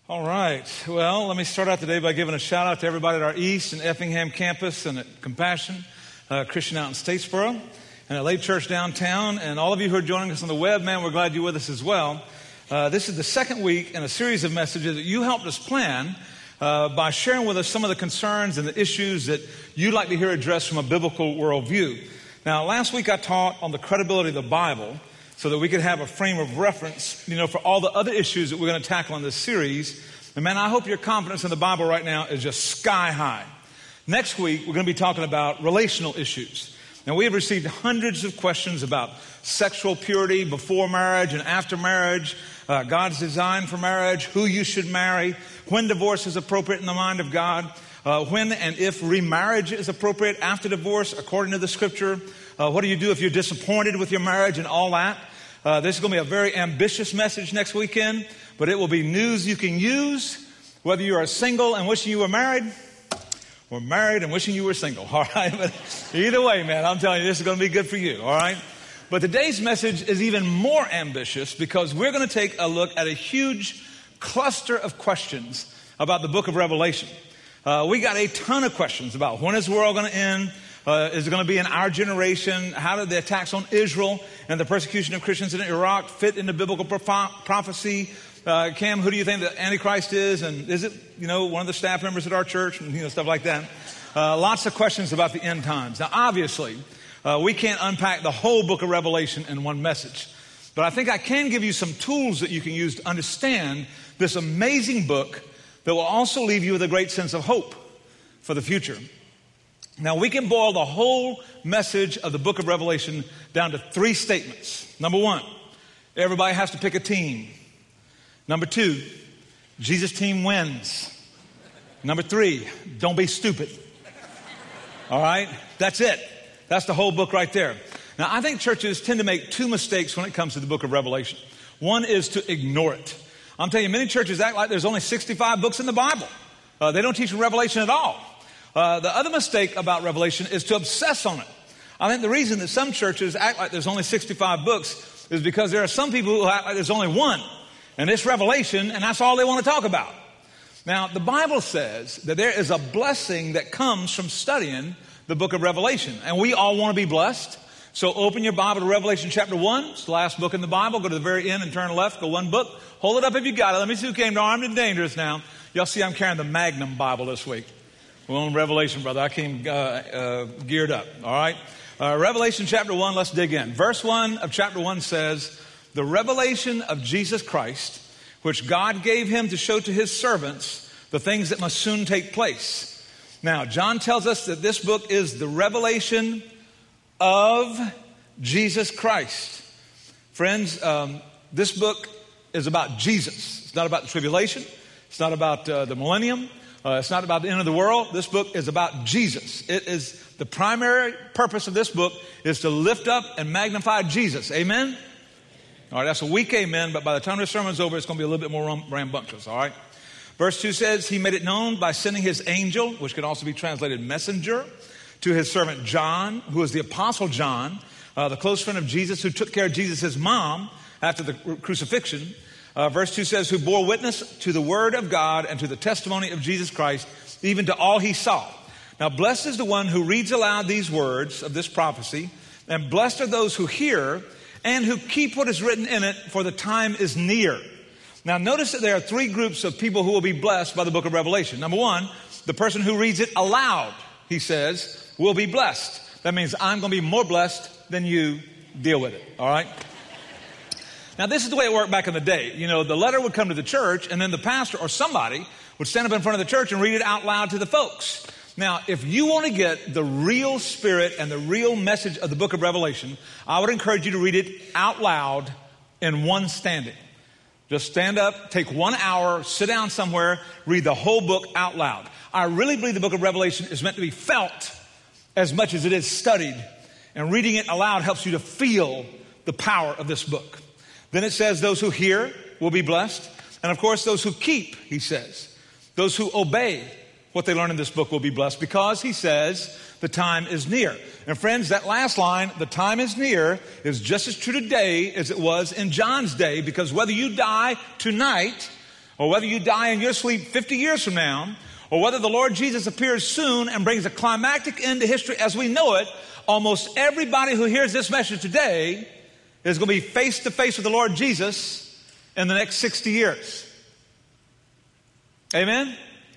All right. Well, let me start out today by giving a shout out to everybody at our East and Effingham campus and at Compassion Christian out in Statesboro and at Lake Church downtown. And all of you who are joining us on the web, man, we're glad you're with us as well. This is the second week in a series of messages that you helped us plan by sharing with us some of the concerns and the issues that you'd like to hear addressed from a biblical worldview. Now, last week I taught on the credibility of the Bible, so that we could have a frame of reference, for all the other issues that we're going to tackle in this series. And man, I hope your confidence in the Bible right now is just sky high. Next week, we're going to be talking about relational issues. Now, we have received hundreds of questions about sexual purity before marriage and after marriage, God's design for marriage, who you should marry, when divorce is appropriate in the mind of God, when and if remarriage is appropriate after divorce according to the Scripture. What do you do if you're disappointed with your marriage and all that? This is going to be a very ambitious message next weekend, but it will be news you can use, whether you are single and wishing you were married, or married and wishing you were single, all right? But either way, man, I'm telling you, this is going to be good for you, all right? But today's message is even more ambitious because we're going to take a look at a huge cluster of questions about the book of Revelation. We got a ton of questions about when is the world going to end? Is it going to be in our generation? How did the attacks on Israel and the persecution of Christians in Iraq fit into biblical prophecy? Cam, who do you think the Antichrist is? And is it, one of the staff members at our church? And, stuff like that. Lots of questions about the end times. Now, obviously, we can't unpack the whole book of Revelation in one message. But I think I can give you some tools that you can use to understand this amazing book that will also leave you with a great sense of hope for the future. Now, we can boil the whole message of the book of Revelation down to three statements. Number one, everybody has to pick a team. Number two, Jesus' team wins. Number three, don't be stupid. All right? That's it. That's the whole book right there. Now, I think churches tend to make two mistakes when it comes to the book of Revelation. One is to ignore it. I'm telling you, many churches act like there's only 65 books in the Bible. They don't teach Revelation at all. The other mistake about Revelation is to obsess on it. I think the reason that some churches act like there's only 65 books is because there are some people who act like there's only one, and it's Revelation, and that's all they want to talk about. Now, the Bible says that there is a blessing that comes from studying the book of Revelation, and we all want to be blessed. So open your Bible to Revelation chapter 1. It's the last book in the Bible. Go to the very end and turn left. Go one book. Hold it up if you got it. Let me see who came to Armed and Dangerous now. Y'all see I'm carrying the Magnum Bible this week. We're on Revelation, brother. I came geared up, all right? Revelation chapter 1, let's dig in. Verse 1 of chapter 1 says, the revelation of Jesus Christ, which God gave him to show to his servants the things that must soon take place. Now, John tells us that this book is the revelation of Jesus Christ. Friends, this book is about Jesus. It's not about the tribulation. It's not about the millennium. It's not about the end of the world. This book is about Jesus. It is the primary purpose of this book is to lift up and magnify Jesus. Amen? All right, that's a weak amen, but by the time this sermon's over, it's going to be a little bit more rambunctious, all right? Verse 2 says, he made it known by sending his angel, which can also be translated messenger, to his servant John, who is the Apostle John, the close friend of Jesus, who took care of Jesus' mom after the crucifixion. Verse 2 says, who bore witness to the word of God and to the testimony of Jesus Christ, even to all he saw. Now, blessed is the one who reads aloud these words of this prophecy, and blessed are those who hear and who keep what is written in it, for the time is near. Now, notice that there are three groups of people who will be blessed by the book of Revelation. Number one, the person who reads it aloud, he says, will be blessed. That means I'm going to be more blessed than you. Deal with it, all right? Now, this is the way it worked back in the day. The letter would come to the church, and then the pastor or somebody would stand up in front of the church and read it out loud to the folks. Now, if you want to get the real spirit and the real message of the book of Revelation, I would encourage you to read it out loud in one standing. Just stand up, take 1 hour, sit down somewhere, read the whole book out loud. I really believe the book of Revelation is meant to be felt as much as it is studied. And reading it aloud helps you to feel the power of this book. Then it says those who hear will be blessed. And of course, those who keep, he says. Those who obey what they learn in this book will be blessed because, he says, the time is near. And friends, that last line, the time is near, is just as true today as it was in John's day, because whether you die tonight or whether you die in your sleep 50 years from now, or whether the Lord Jesus appears soon and brings a climactic end to history as we know it, almost everybody who hears this message today is going to be face to face with the Lord Jesus in the next 60 years. Amen?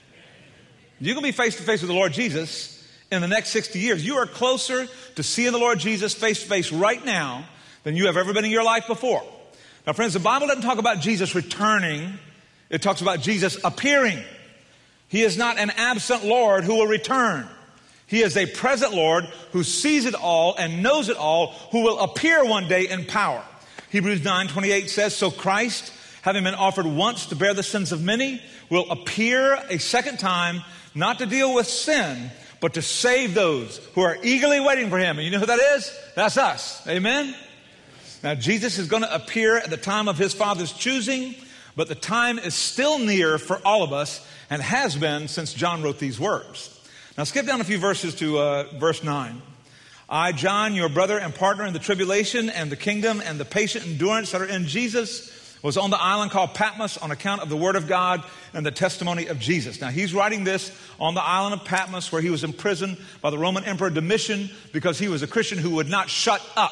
You're going to be face to face with the Lord Jesus in the next 60 years. You are closer to seeing the Lord Jesus face to face right now than you have ever been in your life before. Now, friends, the Bible doesn't talk about Jesus returning. It talks about Jesus appearing. He is not an absent Lord who will return. He is a present Lord who sees it all and knows it all, who will appear one day in power. Hebrews 9:28 says, so Christ, having been offered once to bear the sins of many, will appear a second time, not to deal with sin, but to save those who are eagerly waiting for him. And you know who that is? That's us. Amen? Now, Jesus is going to appear at the time of his Father's choosing, but the time is still near for all of us and has been since John wrote these words. Now, skip down a few verses to verse 9. I, John, your brother and partner in the tribulation and the kingdom and the patient endurance that are in Jesus, was on the island called Patmos on account of the word of God and the testimony of Jesus. Now, he's writing this on the island of Patmos where he was imprisoned by the Roman Emperor Domitian because he was a Christian who would not shut up.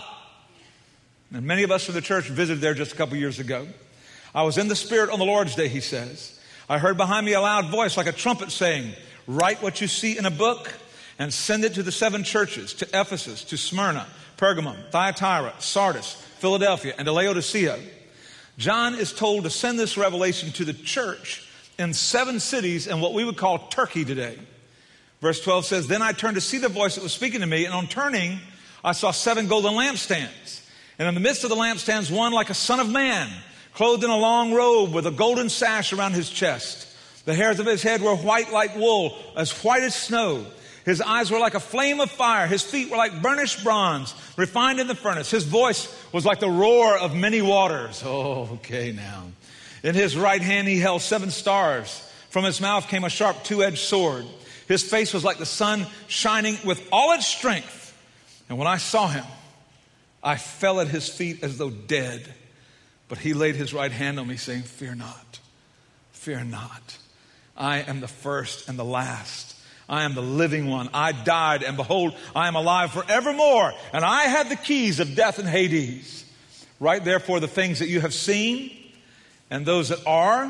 And many of us from the church visited there just a couple years ago. I was in the Spirit on the Lord's day, he says. I heard behind me a loud voice like a trumpet saying, write what you see in a book and send it to the 7 churches, to Ephesus, to Smyrna, Pergamum, Thyatira, Sardis, Philadelphia, and to Laodicea. John is told to send this revelation to the church in 7 cities in what we would call Turkey today. Verse 12 says, then I turned to see the voice that was speaking to me, and on turning, I saw 7 golden lampstands. And in the midst of the lampstands, one like a son of man, clothed in a long robe with a golden sash around his chest. The hairs of his head were white like wool, as white as snow. His eyes were like a flame of fire. His feet were like burnished bronze, refined in the furnace. His voice was like the roar of many waters. Oh, okay now. In his right hand he held 7 stars. From his mouth came a sharp 2-edged sword. His face was like the sun shining with all its strength. And when I saw him, I fell at his feet as though dead. But he laid his right hand on me, saying, fear not, fear not. I am the first and the last. I am the living one. I died, and behold, I am alive forevermore. And I have the keys of death and Hades. Write therefore the things that you have seen, and those that are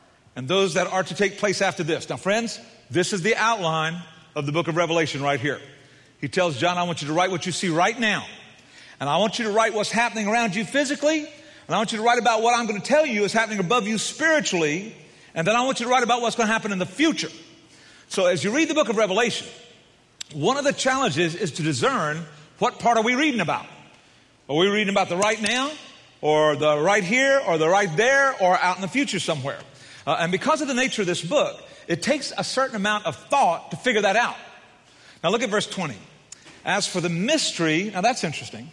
to take place after this. Now, friends, this is the outline of the book of Revelation right here. He tells John, I want you to write what you see right now. And I want you to write what's happening around you physically. And I want you to write about what I'm going to tell you is happening above you spiritually. And then I want you to write about what's going to happen in the future. So as you read the book of Revelation, one of the challenges is to discern what part are we reading about. Are we reading about the right now, or the right here, or the right there, or out in the future somewhere? And because of the nature of this book, it takes a certain amount of thought to figure that out. Now look at verse 20. As for the mystery, now that's interesting.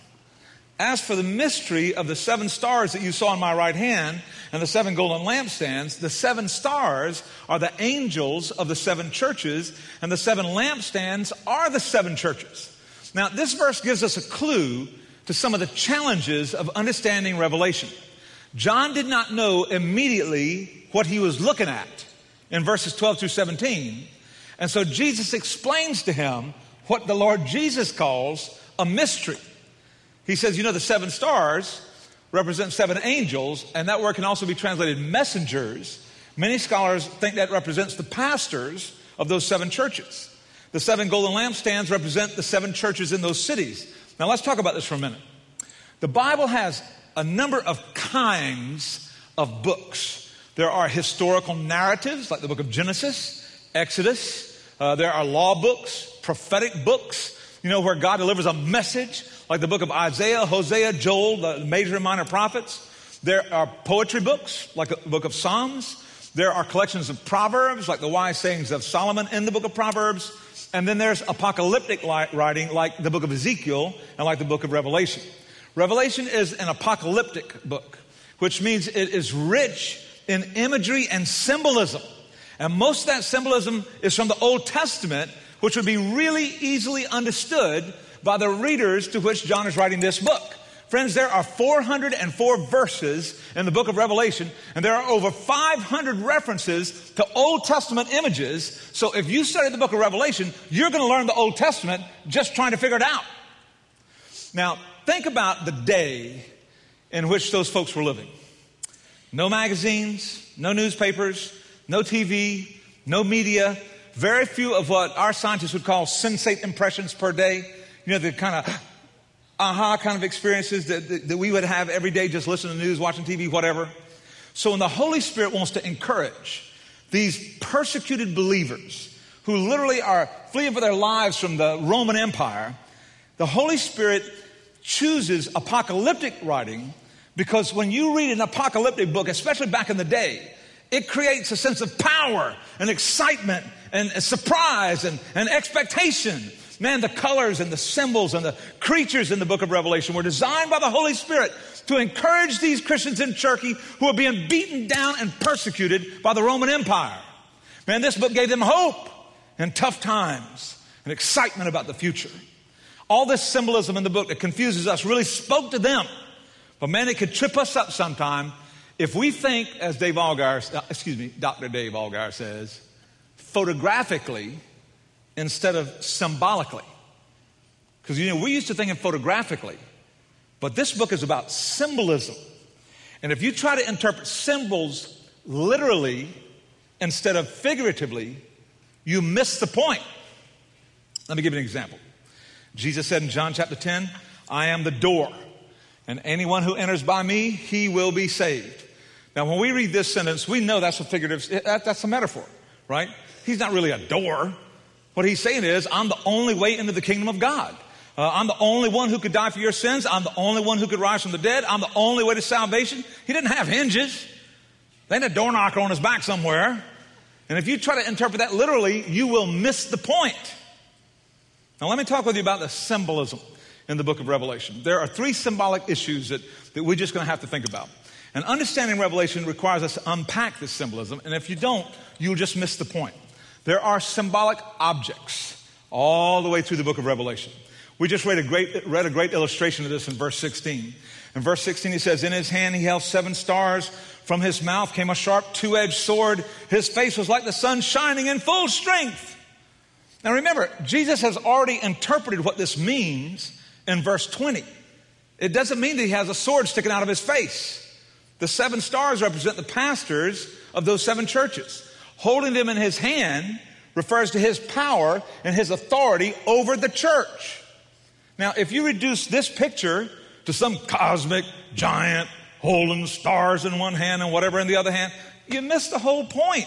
As for the mystery of the 7 stars that you saw in my right hand and the 7 golden lampstands, the 7 stars are the angels of the 7 churches, and the 7 lampstands are the 7 churches. Now, this verse gives us a clue to some of the challenges of understanding Revelation. John did not know immediately what he was looking at in verses 12 through 17. And so Jesus explains to him what the Lord Jesus calls a mystery. He says, you know, the 7 stars represent 7 angels, and that word can also be translated messengers. Many scholars think that represents the pastors of those 7 churches. The 7 golden lampstands represent the 7 churches in those cities. Now let's talk about this for a minute. The Bible has a number of kinds of books. There are historical narratives like the book of Genesis, Exodus. There are law books, prophetic books, you know, where God delivers a message, like the book of Isaiah, Hosea, Joel, the major and minor prophets. There are poetry books, like the book of Psalms. There are collections of Proverbs, like the wise sayings of Solomon in the book of Proverbs. And then there's apocalyptic writing, like the book of Ezekiel and like the book of Revelation. Revelation is an apocalyptic book, which means it is rich in imagery and symbolism. And most of that symbolism is from the Old Testament, which would be really easily understood by the readers to which John is writing this book. Friends, there are 404 verses in the book of Revelation, and there are over 500 references to Old Testament images. So if you study the book of Revelation, you're going to learn the Old Testament just trying to figure it out. Now, think about the day in which those folks were living. No magazines, no newspapers, no TV, no media, very few of what our scientists would call sensate impressions per day. You know, the kind of aha kind of experiences that we would have every day just listening to the news, watching TV, whatever. So when the Holy Spirit wants to encourage these persecuted believers who literally are fleeing for their lives from the Roman Empire, the Holy Spirit chooses apocalyptic writing because when you read an apocalyptic book, especially back in the day, it creates a sense of power and excitement and surprise and expectation. Man, the colors and the symbols and the creatures in the book of Revelation were designed by the Holy Spirit to encourage these Christians in Turkey who are being beaten down and persecuted by the Roman Empire. Man, this book gave them hope in tough times and excitement about the future. All this symbolism in the book that confuses us really spoke to them. But man, it could trip us up sometime if we think, as Dr. Dave Allgaier says, photographically instead of symbolically. Because, we're used to thinking photographically, but this book is about symbolism. And if you try to interpret symbols literally instead of figuratively, you miss the point. Let me give you an example. Jesus said in John chapter 10, I am the door, and anyone who enters by me, he will be saved. Now, when we read this sentence, we know that's that's a metaphor, right? He's not really a door. What he's saying is, I'm the only way into the kingdom of God. I'm the only one who could die for your sins. I'm the only one who could rise from the dead. I'm the only way to salvation. He didn't have hinges. There ain't a door knocker on his back somewhere. And if you try to interpret that literally, you will miss the point. Now, let me talk with you about the symbolism in the book of Revelation. There are three symbolic issues that we're just going to have to think about. And understanding Revelation requires us to unpack this symbolism. And if you don't, you'll just miss the point. There are symbolic objects all the way through the book of Revelation. We just read a great illustration of this in verse 16. In verse 16, he says, in his hand he held 7 stars. From his mouth came a sharp 2-edged sword. His face was like the sun shining in full strength. Now remember, Jesus has already interpreted what this means in verse 20. It doesn't mean that he has a sword sticking out of his face. The 7 stars represent the pastors of those 7 churches. Holding them in his hand refers to his power and his authority over the church. Now, if you reduce this picture to some cosmic giant holding stars in one hand and whatever in the other hand, you miss the whole point.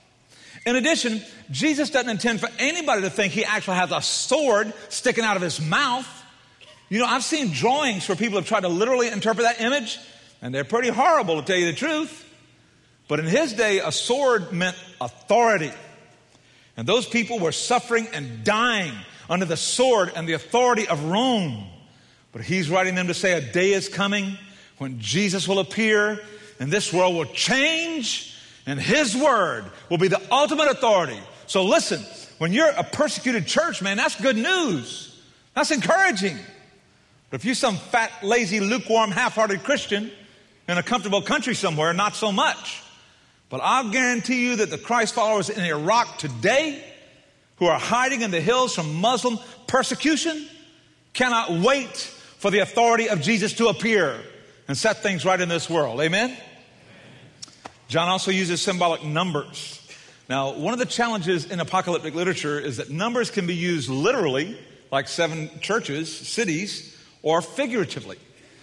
In addition, Jesus doesn't intend for anybody to think he actually has a sword sticking out of his mouth. I've seen drawings where people have tried to literally interpret that image, and they're pretty horrible, to tell you the truth. But in his day, a sword meant authority. And those people were suffering and dying under the sword and the authority of Rome. But he's writing them to say a day is coming when Jesus will appear and this world will change and his word will be the ultimate authority. So listen, when you're a persecuted church, man, that's good news. That's encouraging. But if you're some fat, lazy, lukewarm, half-hearted Christian in a comfortable country somewhere, not so much. But I'll guarantee you that the Christ followers in Iraq today who are hiding in the hills from Muslim persecution cannot wait for the authority of Jesus to appear and set things right in this world. Amen? John also uses symbolic numbers. Now, one of the challenges in apocalyptic literature is that numbers can be used literally, like 7 churches, cities, or figuratively.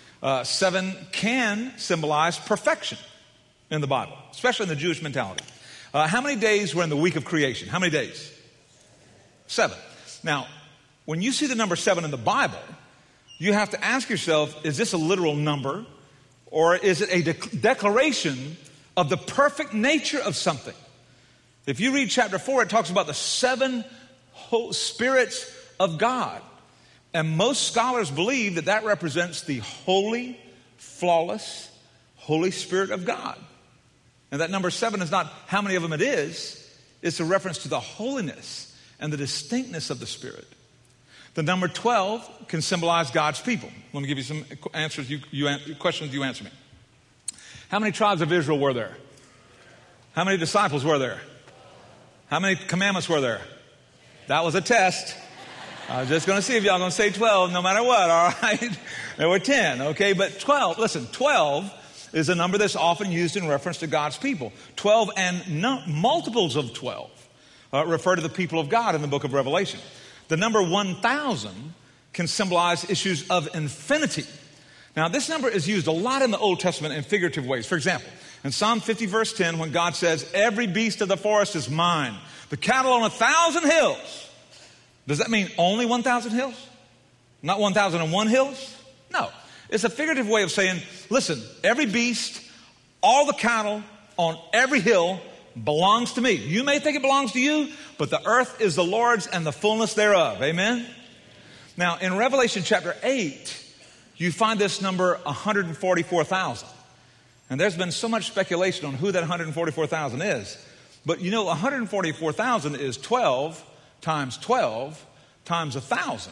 7 can symbolize perfection in the Bible, especially in the Jewish mentality. How many days were in the week of creation? How many days? 7. Now, when you see the number 7 in the Bible, you have to ask yourself, is this a literal number, or is it a declaration of the perfect nature of something? If you read chapter 4, it talks about the 7 spirits of God. And most scholars believe that that represents the holy, flawless, Holy Spirit of God. And that number 7 is not how many of them it is. It's a reference to the holiness and the distinctness of the Spirit. The number 12 can symbolize God's people. Let me give you some answers. Questions, you answer me. How many tribes of Israel were there? How many disciples were there? How many commandments were there? That was a test. I was just going to see if y'all going to say 12 no matter what, all right? There were 10, okay? But 12, listen, 12 is a number that's often used in reference to God's people. 12 and multiples of 12 refer to the people of God in the book of Revelation. The number 1,000 can symbolize issues of infinity. Now, this number is used a lot in the Old Testament in figurative ways. For example, in Psalm 50, verse 10, when God says, every beast of the forest is mine, the cattle on 1,000 hills. Does that mean only 1,000 hills? Not 1,001 hills? No. It's a figurative way of saying, listen, every beast, all the cattle on every hill belongs to me. You may think it belongs to you, but the earth is the Lord's and the fullness thereof. Amen? Now, in Revelation chapter 8, you find this number 144,000. And there's been so much speculation on who that 144,000 is. But you know, 144,000 is 12 times 12 times 1,000.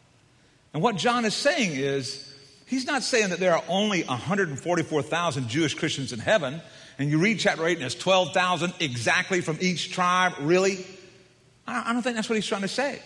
And what John is saying is, he's not saying that there are only 144,000 Jewish Christians in heaven, and you read chapter 8 and it's 12,000 exactly from each tribe. Really? I don't think that's what he's trying to say.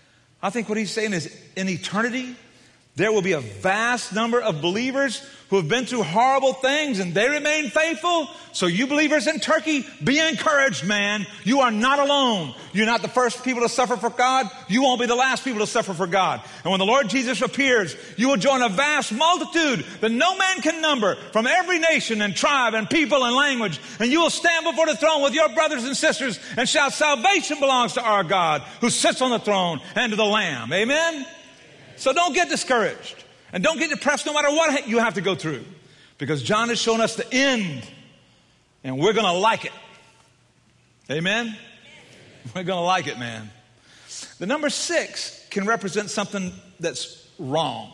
I think what he's saying is, in eternity, there will be a vast number of believers who have been through horrible things and they remain faithful. So you believers in Turkey, be encouraged, man. You are not alone. You're not the first people to suffer for God. You won't be the last people to suffer for God. And when the Lord Jesus appears, you will join a vast multitude that no man can number from every nation and tribe and people and language. And you will stand before the throne with your brothers and sisters and shout, salvation belongs to our God who sits on the throne and to the Lamb. Amen? So don't get discouraged and don't get depressed no matter what you have to go through, because John has shown us the end and we're going to like it. Amen? We're going to like it, man. The number 6 can represent something that's wrong.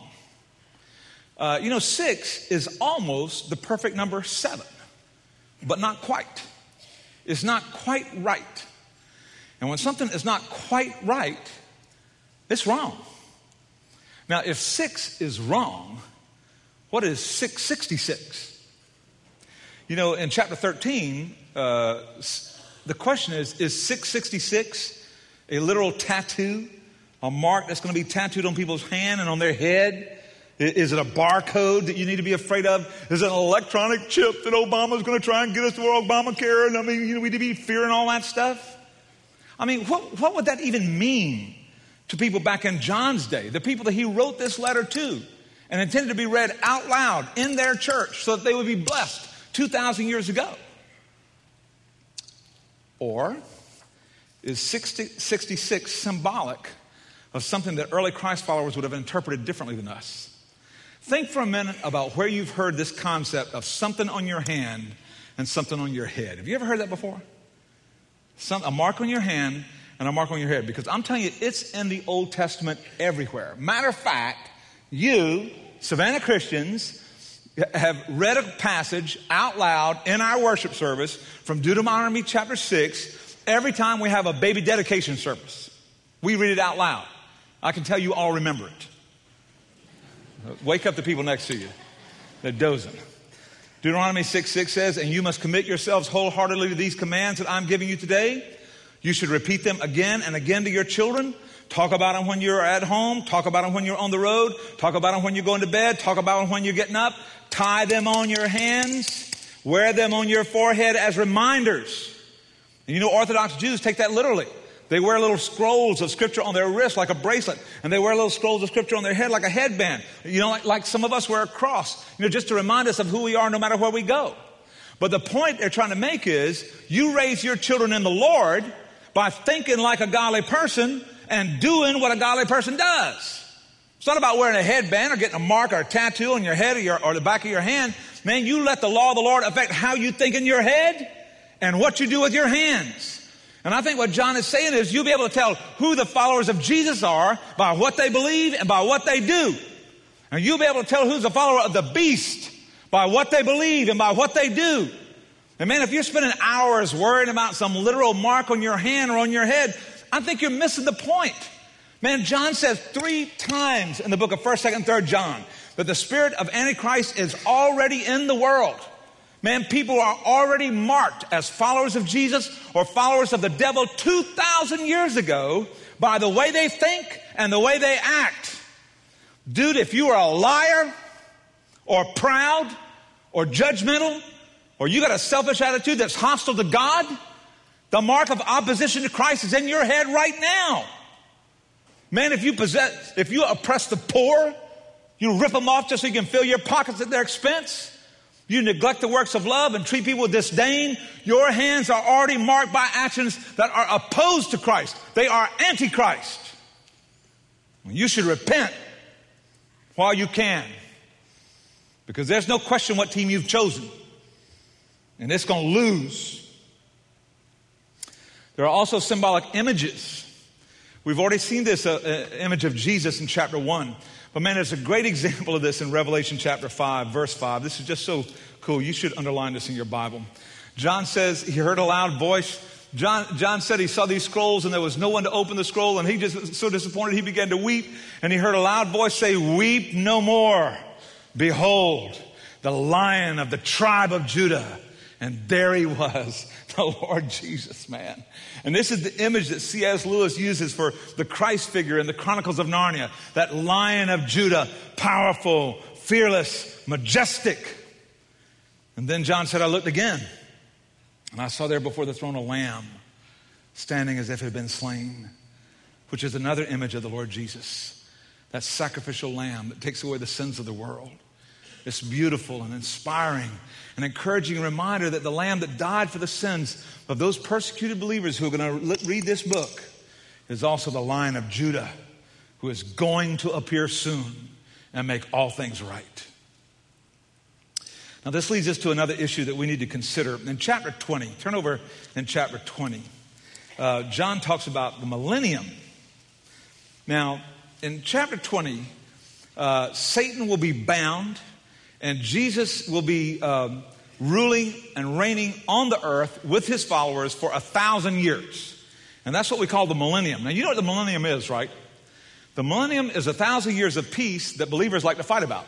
6 is almost the perfect number 7, but not quite. It's not quite right. And when something is not quite right, it's wrong. Now, if 6 is wrong, what is 666? You know, in chapter 13, the question is 666 a literal tattoo, a mark that's going to be tattooed on people's hand and on their head? Is it a barcode that you need to be afraid of? Is it an electronic chip that Obama's going to try and get us to Obamacare? And we need to be fearing all that stuff? I mean, what would that even mean to people back in John's day, the people that he wrote this letter to and intended to be read out loud in their church so that they would be blessed 2,000 years ago? Or is 66 symbolic of something that early Christ followers would have interpreted differently than us? Think for a minute about where you've heard this concept of something on your hand and something on your head. Have you ever heard that before? A mark on your hand and a mark on your head. Because I'm telling you, it's in the Old Testament everywhere. Matter of fact, you, Savannah Christians, have read a passage out loud in our worship service from Deuteronomy chapter 6 every time we have a baby dedication service. We read it out loud. I can tell you all remember it. Wake up the people next to you. They're dozing. Deuteronomy 6:6 says, and you must commit yourselves wholeheartedly to these commands that I'm giving you today. You should repeat them again and again to your children. Talk about them when you're at home. Talk about them when you're on the road. Talk about them when you're going to bed. Talk about them when you're getting up. Tie them on your hands. Wear them on your forehead as reminders. And you know, Orthodox Jews take that literally. They wear little scrolls of scripture on their wrist like a bracelet. And they wear little scrolls of scripture on their head like a headband. You know, like some of us wear a cross, just to remind us of who we are no matter where we go. But the point they're trying to make is, you raise your children in the Lord by thinking like a godly person and doing what a godly person does. It's not about wearing a headband or getting a mark or a tattoo on your head or the back of your hand. Man, you let the law of the Lord affect how you think in your head and what you do with your hands. And I think what John is saying is, you'll be able to tell who the followers of Jesus are by what they believe and by what they do. And you'll be able to tell who's a follower of the beast by what they believe and by what they do. And man, if you're spending hours worrying about some literal mark on your hand or on your head, I think you're missing the point. Man, John says 3 times in the book of 1st, 2nd, 3rd John that the spirit of Antichrist is already in the world. Man, people are already marked as followers of Jesus or followers of the devil 2,000 years ago by the way they think and the way they act. Dude, if you are a liar or proud or judgmental or you got a selfish attitude that's hostile to God, the mark of opposition to Christ is in your head right now. Man, if you oppress the poor, you rip them off just so you can fill your pockets at their expense, you neglect the works of love and treat people with disdain, your hands are already marked by actions that are opposed to Christ. They are antichrist. You should repent while you can, because there's no question what team you've chosen, and it's going to lose. There are also symbolic images. We've already seen this image of Jesus in chapter 1. But man, there's a great example of this in Revelation chapter 5, verse 5. This is just so cool. You should underline this in your Bible. John says he heard a loud voice. John said he saw these scrolls and there was no one to open the scroll, and he just was so disappointed he began to weep. And he heard a loud voice say, "Weep no more. Behold, the Lion of the tribe of Judah." And there he was, the Lord Jesus, man. And this is the image that C.S. Lewis uses for the Christ figure in the Chronicles of Narnia. That Lion of Judah, powerful, fearless, majestic. And then John said, I looked again, and I saw there before the throne a lamb standing as if it had been slain, which is another image of the Lord Jesus. That sacrificial lamb that takes away the sins of the world. It's beautiful and inspiring, an encouraging reminder that the Lamb that died for the sins of those persecuted believers who are going to read this book is also the Lion of Judah, who is going to appear soon and make all things right. Now this leads us to another issue that we need to consider. In chapter 20, turn over in chapter 20, John talks about the millennium. Now in chapter 20, Satan will be bound, and Jesus will be ruling and reigning on the earth with his followers for 1,000 years. And that's what we call the millennium. Now, you know what the millennium is, right? The millennium is 1,000 years of peace that believers like to fight about.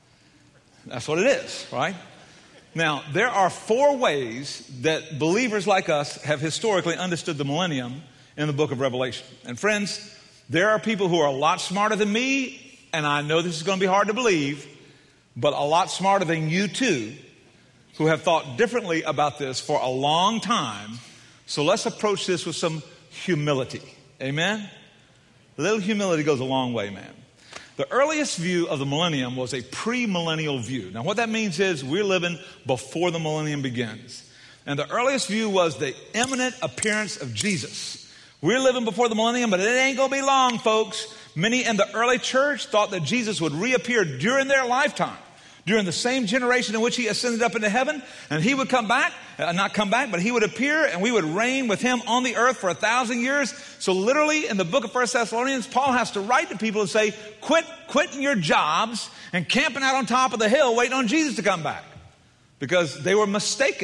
That's what it is, right? Now, there are 4 ways that believers like us have historically understood the millennium in the book of Revelation. And friends, there are people who are a lot smarter than me, and I know this is going to be hard to believe, but a lot smarter than you too, who have thought differently about this for a long time. So let's approach this with some humility. Amen? A little humility goes a long way, man. The earliest view of the millennium was a premillennial view. Now what that means is we're living before the millennium begins. And the earliest view was the imminent appearance of Jesus. We're living before the millennium, but it ain't going to be long, folks. Many in the early church thought that Jesus would reappear during their lifetime, during the same generation in which he ascended up into heaven, and he would come back, not come back, but he would appear and we would reign with him on the earth for 1,000 years. So literally in the book of 1 Thessalonians, Paul has to write to people and say, quitting your jobs and camping out on top of the hill waiting on Jesus to come back, because they were mistaken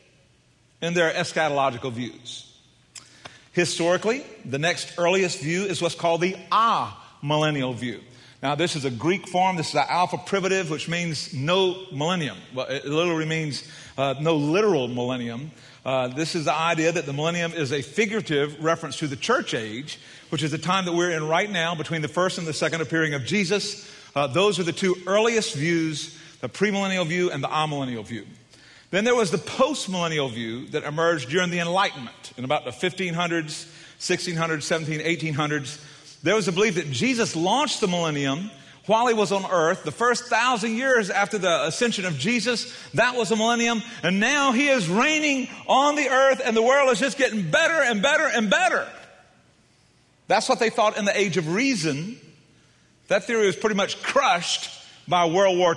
in their eschatological views. Historically, the next earliest view is what's called the amillennial view. Now, this is a Greek form. This is an alpha privative, which means no millennium. Well, it literally means no literal millennium. This is the idea that the millennium is a figurative reference to the church age, which is the time that we're in right now between the first and the second appearing of Jesus. Those are the 2 earliest views, the premillennial view and the amillennial view. Then there was the postmillennial view that emerged during the Enlightenment in about the 1500s, 1600s, 1700s, 1800s. There was a belief that Jesus launched the millennium while he was on earth. The first 1,000 years after the ascension of Jesus, that was a millennium. And now he is reigning on the earth and the world is just getting better and better and better. That's what they thought in the age of reason. That theory was pretty much crushed by World War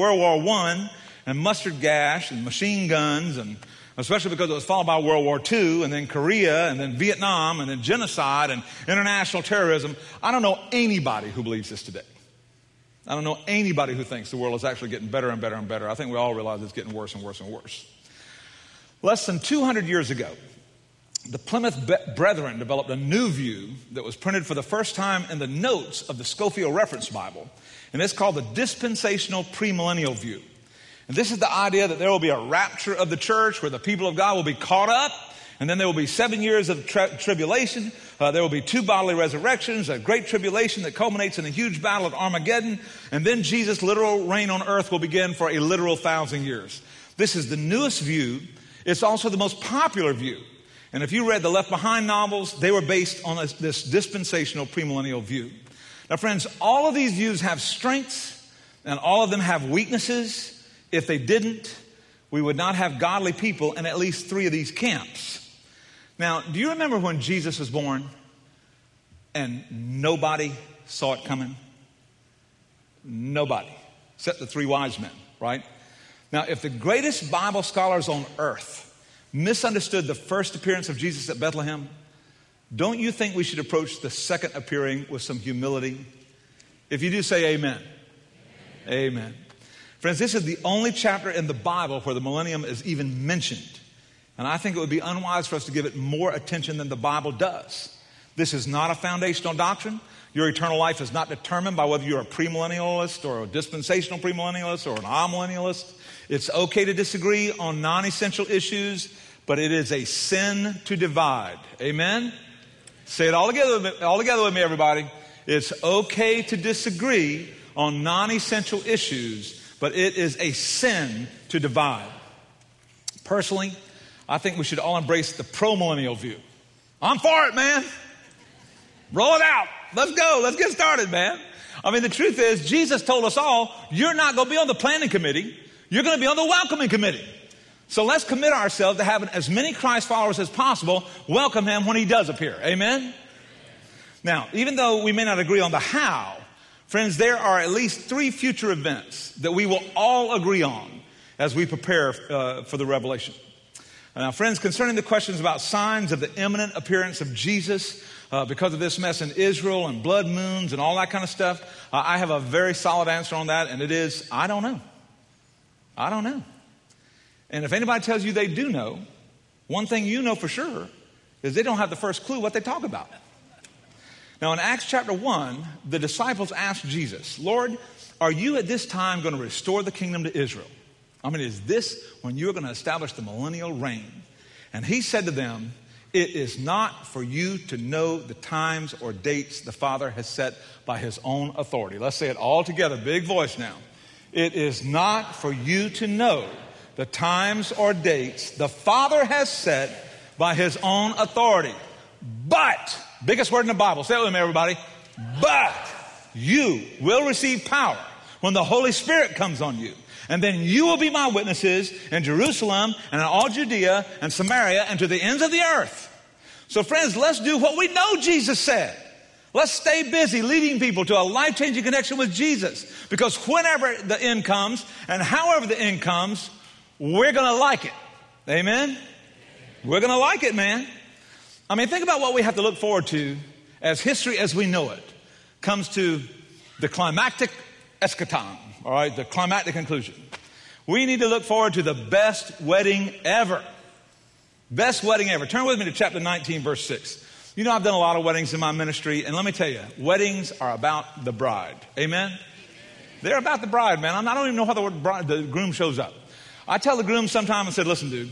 I and mustard gas and machine guns, and especially because it was followed by World War II and then Korea and then Vietnam and then genocide and international terrorism. I don't know anybody who believes this today. I don't know anybody who thinks the world is actually getting better and better and better. I think we all realize it's getting worse and worse and worse. Less than 200 years ago, the Plymouth Brethren developed a new view that was printed for the first time in the notes of the Scofield Reference Bible. And it's called the dispensational premillennial view. And this is the idea that there will be a rapture of the church where the people of God will be caught up. And then there will be 7 years of tribulation. There will be 2 bodily resurrections, a great tribulation that culminates in a huge battle at Armageddon. And then Jesus' literal reign on earth will begin for a literal 1,000 years. This is the newest view. It's also the most popular view. And if you read the Left Behind novels, they were based on this dispensational premillennial view. Now, friends, all of these views have strengths and all of them have weaknesses. If they didn't, we would not have godly people in at least 3 of these camps. Now, do you remember when Jesus was born and nobody saw it coming? Nobody, except the 3 wise men, right? Now, if the greatest Bible scholars on earth misunderstood the first appearance of Jesus at Bethlehem, don't you think we should approach the second appearing with some humility? If you do, say amen. Amen. Friends, this is the only chapter in the Bible where the millennium is even mentioned. And I think it would be unwise for us to give it more attention than the Bible does. This is not a foundational doctrine. Your eternal life is not determined by whether you're a premillennialist or a dispensational premillennialist or an amillennialist. It's okay to disagree on non-essential issues, but it is a sin to divide. Amen? Say it all together with me, everybody. It's okay to disagree on non-essential issues, but it is a sin to divide. Personally, I think we should all embrace the pro-millennial view. I'm for it, man. Roll it out. Let's go. Let's get started, man. I mean, the truth is, Jesus told us all, you're not going to be on the planning committee. You're going to be on the welcoming committee. So let's commit ourselves to having as many Christ followers as possible welcome him when he does appear. Amen? Now, even though we may not agree on the how, friends, there are at least 3 future events that we will all agree on as we prepare for the revelation. Now, friends, concerning the questions about signs of the imminent appearance of Jesus because of this mess in Israel and blood moons and all that kind of stuff, I have a very solid answer on that, and it is, I don't know. I don't know. And if anybody tells you they do know, one thing you know for sure is they don't have the first clue what they talk about. Now, in Acts chapter 1, the disciples asked Jesus, Lord, are you at this time going to restore the kingdom to Israel? I mean, is this when you're going to establish the millennial reign? And he said to them, it is not for you to know the times or dates the Father has set by his own authority. Let's say it all together, big voice now. It is not for you to know the times or dates the Father has set by his own authority. But, biggest word in the Bible, say it with me, everybody. But you will receive power when the Holy Spirit comes on you. And then you will be my witnesses in Jerusalem and in all Judea and Samaria and to the ends of the earth. So friends, let's do what we know Jesus said. Let's stay busy leading people to a life-changing connection with Jesus. Because whenever the end comes and however the end comes, we're going to like it. Amen? We're going to like it, man. I mean, think about what we have to look forward to as history as we know it comes to the climactic eschaton, all right, the climactic conclusion. We need to look forward to the best wedding ever. Best wedding ever. Turn with me to chapter 19, verse 6. You know, I've done a lot of weddings in my ministry, and let me tell you, weddings are about the bride. Amen? They're about the bride, man. I don't even know how the groom shows up. I tell the groom sometime and said, listen, dude,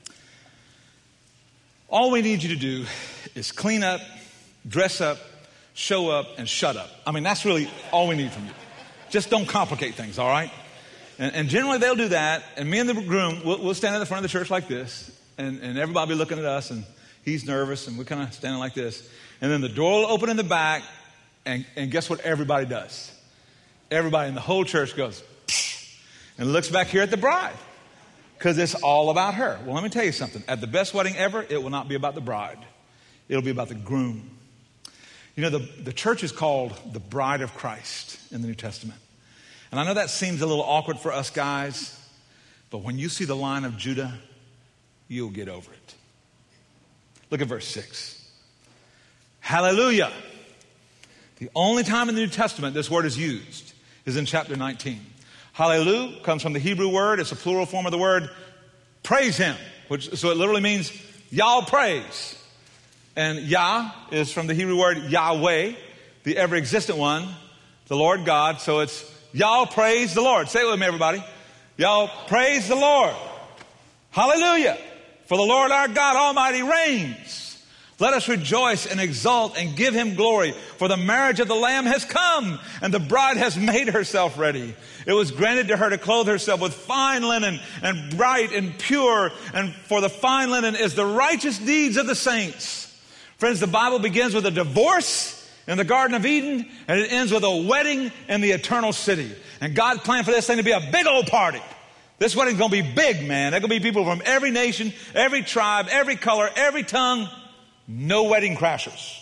all we need you to do is clean up, dress up, show up, and shut up. I mean, that's really all we need from you. Just don't complicate things, all right? And generally they'll do that, and me and the groom, we'll stand at the front of the church like this, and everybody will be looking at us, and he's nervous, and we're kind of standing like this. And then the door will open in the back, and guess what everybody does? Everybody in the whole church goes, psh, and looks back here at the bride, because it's all about her. Well, let me tell you something. At the best wedding ever, it will not be about the bride. It'll be about the groom. You know, the church is called the bride of Christ in the New Testament. And I know that seems a little awkward for us guys, but when you see the Lion of Judah, you'll get over it. Look at verse 6. Hallelujah. The only time in the New Testament this word is used is in chapter 19. Hallelujah comes from the Hebrew word. It's a plural form of the word praise him, so it literally means y'all praise. And Yah is from the Hebrew word Yahweh, the ever-existent one, the Lord God. So it's y'all praise the Lord. Say it with me, everybody. Y'all praise the Lord. Hallelujah. For the Lord our God Almighty reigns. Let us rejoice and exult and give him glory. For the marriage of the Lamb has come, and the bride has made herself ready. It was granted to her to clothe herself with fine linen and bright and pure. And for the fine linen is the righteous deeds of the saints. Friends, the Bible begins with a divorce in the Garden of Eden, and it ends with a wedding in the eternal city. And God planned for this thing to be a big old party. This wedding's going to be big, man. There's going to be people from every nation, every tribe, every color, every tongue. No wedding crashers.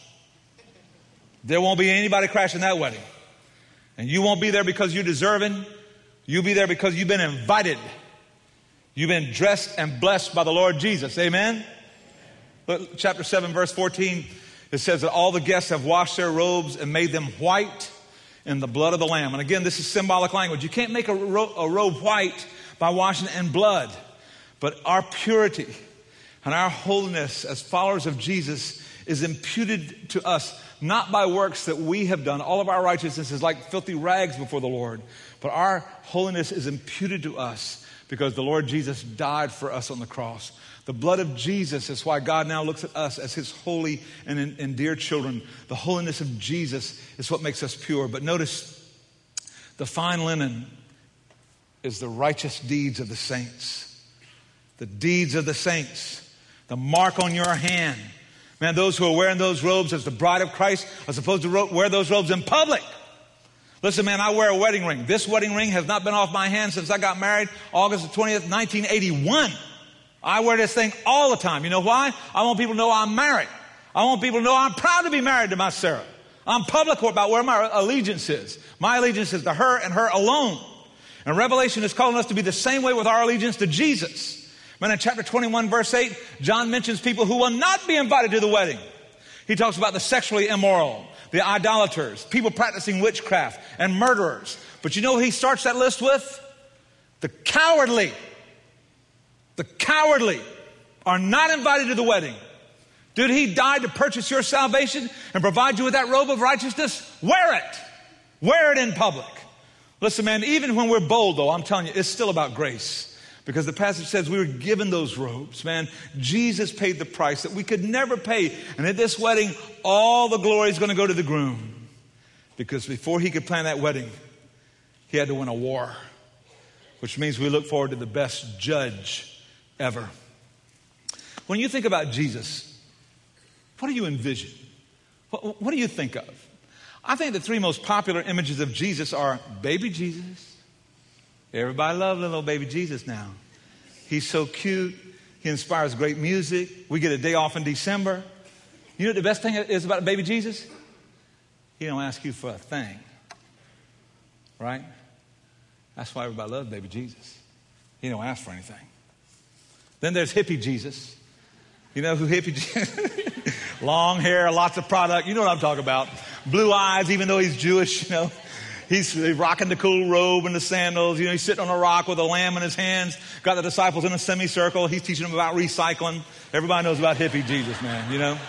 There won't be anybody crashing that wedding. And you won't be there because you're deserving. You'll be there because you've been invited. You've been dressed and blessed by the Lord Jesus. Amen? Look, chapter 7, verse 14, it says that all the guests have washed their robes and made them white in the blood of the Lamb. And again, this is symbolic language. You can't make a robe white by washing it in blood. But our purity and our holiness as followers of Jesus is imputed to us, not by works that we have done. All of our righteousness is like filthy rags before the Lord. But our holiness is imputed to us because the Lord Jesus died for us on the cross. The blood of Jesus is why God now looks at us as his holy and dear children. The holiness of Jesus is what makes us pure. But notice, the fine linen is the righteous deeds of the saints. The deeds of the saints. The mark on your hand. Man, those who are wearing those robes as the bride of Christ are supposed to wear those robes in public. Listen, man, I wear a wedding ring. This wedding ring has not been off my hand since I got married, August 20th, 1981. I wear this thing all the time. You know why? I want people to know I'm married. I want people to know I'm proud to be married to my Sarah. I'm public about where my allegiance is. My allegiance is to her and her alone. And Revelation is calling us to be the same way with our allegiance to Jesus. Man, in chapter 21, verse 8, John mentions people who will not be invited to the wedding. He talks about the sexually immoral, the idolaters, people practicing witchcraft, and murderers. But you know what he starts that list with? The cowardly. The cowardly are not invited to the wedding. Dude, he died to purchase your salvation and provide you with that robe of righteousness. Wear it. Wear it in public. Listen, man, even when we're bold, though, I'm telling you, it's still about grace. Because the passage says we were given those robes, man. Jesus paid the price that we could never pay. And at this wedding, all the glory is going to go to the groom. Because before he could plan that wedding, he had to win a war. Which means we look forward to the best judge ever. When you think about Jesus, what do you envision? What do you think of? I think the three most popular images of Jesus are baby Jesus. Everybody loves little baby Jesus now. He's so cute. He inspires great music. We get a day off in December. You know what the best thing is about baby Jesus? He don't ask you for a thing. Right? That's why everybody loves baby Jesus. He don't ask for anything. Then there's hippie Jesus. You know who hippie Jesus? Long hair, lots of product. You know what I'm talking about. Blue eyes, even though he's Jewish, you know. He's rocking the cool robe and the sandals. You know, he's sitting on a rock with a lamb in his hands. Got the disciples in a semicircle. He's teaching them about recycling. Everybody knows about hippie Jesus, man, you know.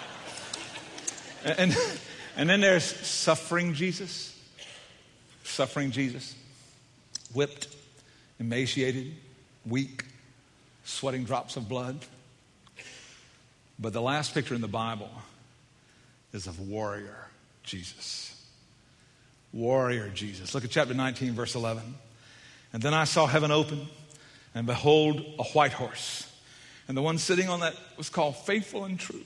And then there's suffering Jesus. Suffering Jesus. Whipped, emaciated, weak, sweating drops of blood. But the last picture in the Bible is of warrior Jesus. Warrior Jesus. Look at chapter 19, verse 11. And then I saw heaven open, and behold, a white horse. And the one sitting on that was called Faithful and True.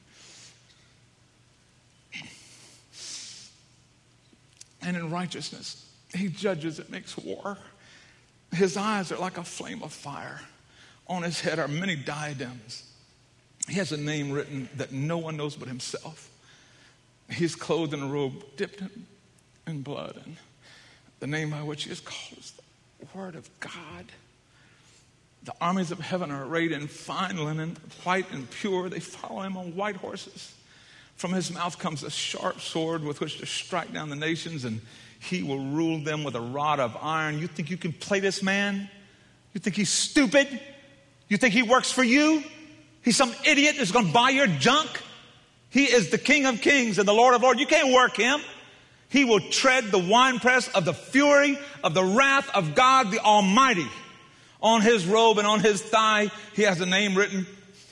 And in righteousness, he judges and makes war. His eyes are like a flame of fire. On his head are many diadems. He has a name written that no one knows but himself. He is clothed in a robe dipped in blood, and the name by which he is called is the Word of God. The armies of heaven are arrayed in fine linen, white and pure. They follow him on white horses. From his mouth comes a sharp sword with which to strike down the nations, and he will rule them with a rod of iron. You think you can play this man? You think he's stupid? You think he works for you? He's some idiot that's going to buy your junk? He is the King of kings and the Lord of lords. You can't work him. He will tread the winepress of the fury of the wrath of God the Almighty. On his robe and on his thigh, he has a name written,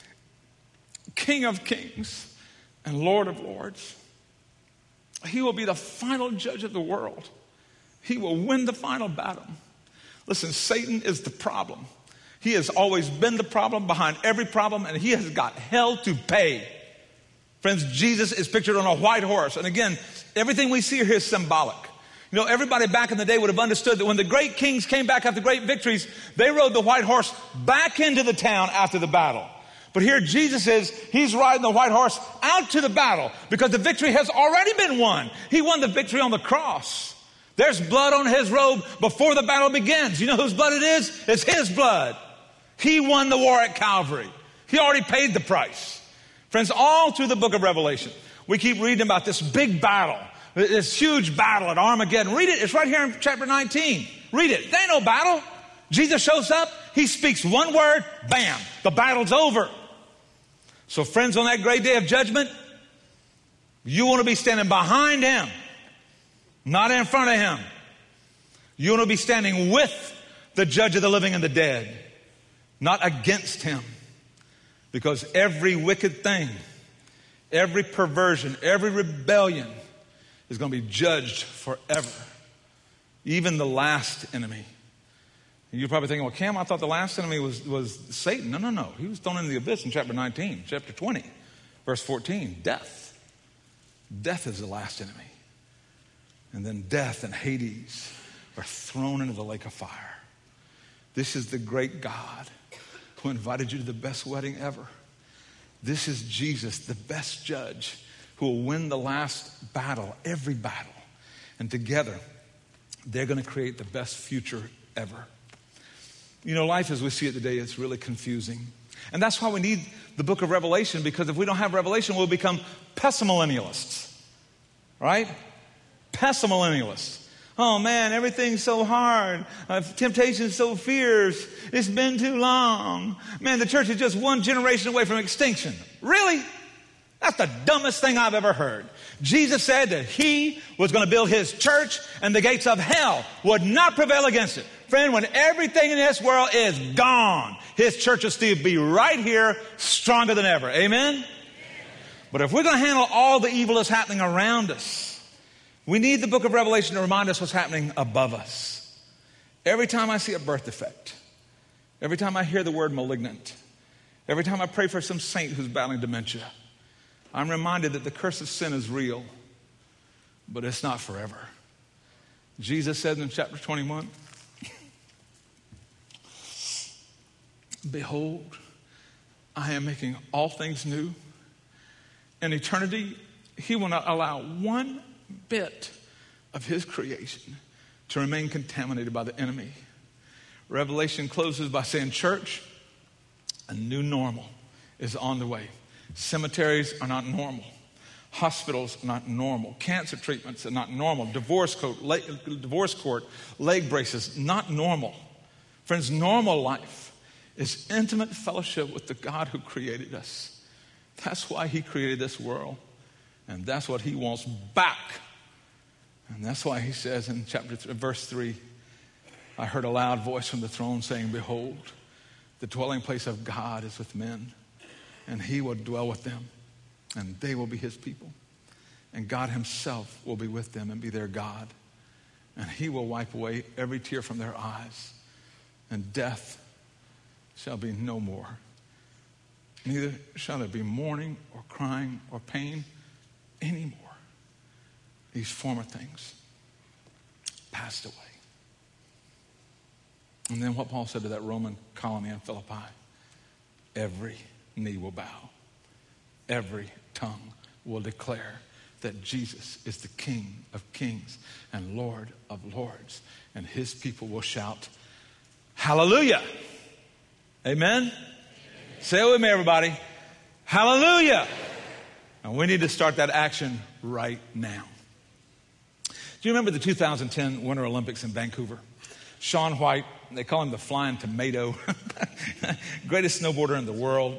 King of kings and Lord of lords. He will be the final judge of the world. He will win the final battle. Listen, Satan is the problem. He has always been the problem behind every problem, and he has got hell to pay. Friends, Jesus is pictured on a white horse. And again, everything we see here is symbolic. You know, everybody back in the day would have understood that when the great kings came back after great victories, they rode the white horse back into the town after the battle. But here Jesus is, he's riding the white horse out to the battle because the victory has already been won. He won the victory on the cross. There's blood on his robe before the battle begins. You know whose blood it is? It's his blood. He won the war at Calvary. He already paid the price. Friends, all through the book of Revelation, we keep reading about this big battle. This huge battle at Armageddon. Read it. It's right here in chapter 19. Read it. There ain't no battle. Jesus shows up. He speaks one word. Bam. The battle's over. So friends, on that great day of judgment, you want to be standing behind him, not in front of him. You want to be standing with the judge of the living and the dead, not against him. Because every wicked thing, every perversion, every rebellion is going to be judged forever. Even the last enemy. And you're probably thinking, well, Cam, I thought the last enemy was Satan. No. He was thrown into the abyss in chapter 19, chapter 20, verse 14. Death. Death is the last enemy. And then death and Hades are thrown into the lake of fire. This is the great God who invited you to the best wedding ever. This is Jesus, the best judge, who will win the last battle, every battle. And together, they're going to create the best future ever. You know, life as we see it today is really confusing. And that's why we need the book of Revelation, because if we don't have Revelation, we'll become pessimillennialists. Right? Pessimillennialists. Oh man, everything's so hard. Temptation's so fierce. It's been too long. Man, the church is just one generation away from extinction. Really? That's the dumbest thing I've ever heard. Jesus said that he was going to build his church and the gates of hell would not prevail against it. Friend, when everything in this world is gone, his church will still be right here, stronger than ever. Amen? But if we're going to handle all the evil that's happening around us, we need the book of Revelation to remind us what's happening above us. Every time I see a birth defect, every time I hear the word malignant, every time I pray for some saint who's battling dementia, I'm reminded that the curse of sin is real, but it's not forever. Jesus said in chapter 21, behold, I am making all things new. In eternity, he will not allow one bit of his creation to remain contaminated by the enemy. Revelation closes by saying, church, a new normal is on the way. Cemeteries are not normal. Hospitals are not normal. Cancer treatments are not normal. Divorce court, leg braces, not normal. Friends, normal life is intimate fellowship with the God who created us. That's why he created this world. And that's what he wants back. And that's why he says in verse 3, I heard a loud voice from the throne saying, behold, the dwelling place of God is with men, and he will dwell with them, and they will be his people. And God himself will be with them and be their God. And he will wipe away every tear from their eyes, and death shall be no more. Neither shall there be mourning or crying or pain anymore. These former things passed away. And then what Paul said to that Roman colony in Philippi, every knee will bow. Every tongue will declare that Jesus is the King of kings and Lord of lords. And his people will shout, hallelujah. Amen? Say it with me, everybody. Hallelujah. And we need to start that action right now. Do you remember the 2010 Winter Olympics in Vancouver? Shaun White, they call him the flying tomato, greatest snowboarder in the world,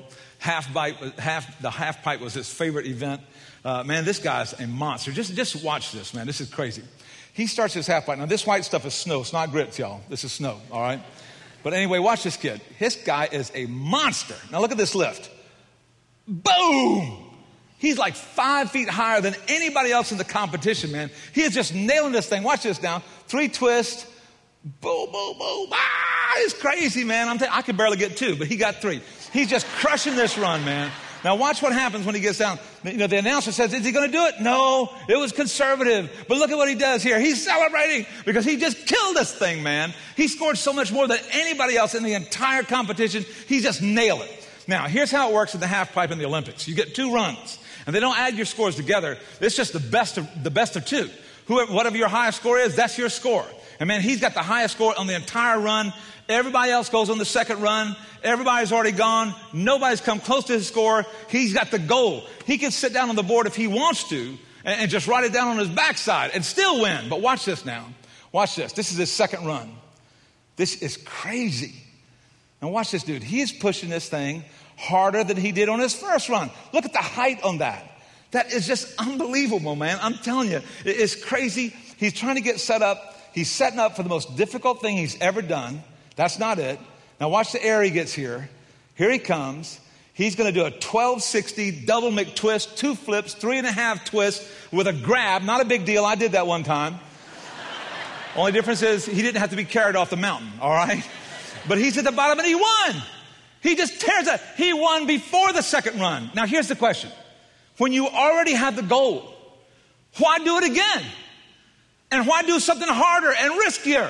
half pipe was his favorite event. Man, this guy's a monster. Just watch this, man. This is crazy. He starts his half pipe. Now, this white stuff is snow. It's not grits, y'all. This is snow, all right? But anyway, watch this kid. This guy is a monster. Now, look at this lift. Boom! He's like 5 feet higher than anybody else in the competition, man. He is just nailing this thing. Watch this now. 3 twists. Boom, boom, boom. It's crazy, man. I could barely get 2, but he got 3. He's just crushing this run, man. Now watch what happens when he gets down. The announcer says, is he going to do it? No, it was conservative. But look at what he does here. He's celebrating because he just killed this thing, man. He scored so much more than anybody else in the entire competition. He just nailed it. Now, here's how it works in the half pipe in the Olympics. You get 2 runs, and they don't add your scores together. It's just the best of 2. Whatever your highest score is, that's your score. And man, he's got the highest score on the entire run. Everybody else goes on the second run. Everybody's already gone. Nobody's come close to his score. He's got the goal. He can sit down on the board if he wants to and just write it down on his backside and still win. But watch this now. Watch this. This is his second run. This is crazy. And watch this dude. He is pushing this thing harder than he did on his first run. Look at the height on that. That is just unbelievable, man. I'm telling you, it's crazy. He's trying to get set up. He's setting up for the most difficult thing he's ever done. That's not it. Now watch the air he gets here. Here he comes. He's going to do a 1260 double McTwist, 2 flips, 3.5 twists with a grab. Not a big deal. I did that one time. Only difference is he didn't have to be carried off the mountain, all right? But he's at the bottom and he won. He just tears it. He won before the second run. Now here's the question. When you already have the goal, why do it again? And why do something harder and riskier?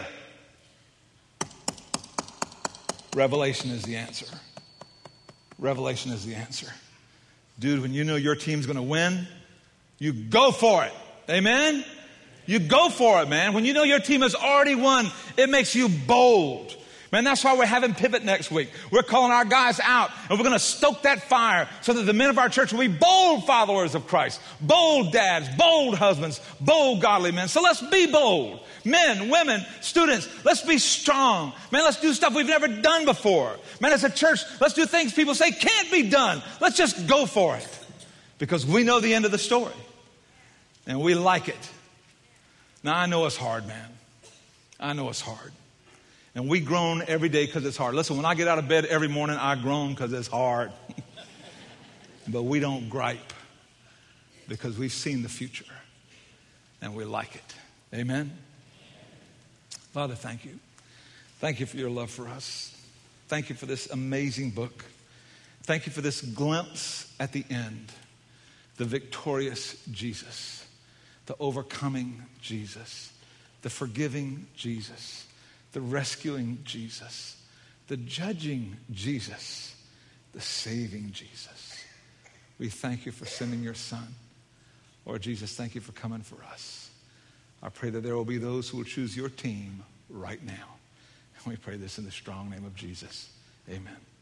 Revelation is the answer. Revelation is the answer. Dude, when you know your team's going to win, you go for it. Amen? You go for it, man. When you know your team has already won, it makes you bold. Man, that's why we're having Pivot next week. We're calling our guys out, and we're going to stoke that fire so that the men of our church will be bold followers of Christ. Bold dads, bold husbands, bold godly men. So let's be bold. Men, women, students, let's be strong. Man, let's do stuff we've never done before. Man, as a church, let's do things people say can't be done. Let's just go for it because we know the end of the story, and we like it. Now, I know it's hard, man. I know it's hard. And we groan every day because it's hard. Listen, when I get out of bed every morning, I groan because it's hard. But we don't gripe because we've seen the future and we like it. Amen? Father, thank you. Thank you for your love for us. Thank you for this amazing book. Thank you for this glimpse at the end. The victorious Jesus. The overcoming Jesus. The forgiving Jesus. The rescuing Jesus, the judging Jesus, the saving Jesus. We thank you for sending your son. Lord Jesus, thank you for coming for us. I pray that there will be those who will choose your team right now. And we pray this in the strong name of Jesus. Amen.